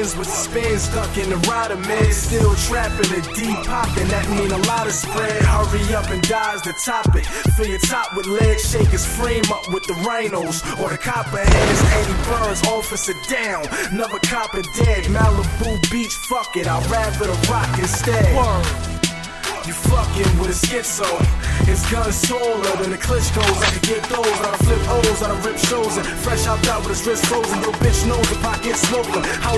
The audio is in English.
Benz with the spin stuck in the rider mid. Still trapping a deep pocket, that mean a lot of spread. Hurry up and dodge the topic. Fill your top with leg shakers, frame up with the rhinos or the copperheads. Eddie Burns, officer down, another copper dead. Malibu Beach, fuck it, I'd rather the rock instead. Word. You fucking with a schizo. His gun's taller than the Klitschko's. I can get those, I done flip O's, I done rip shows. And fresh out with his wrist frozen. Your bitch knows if I get smoking. How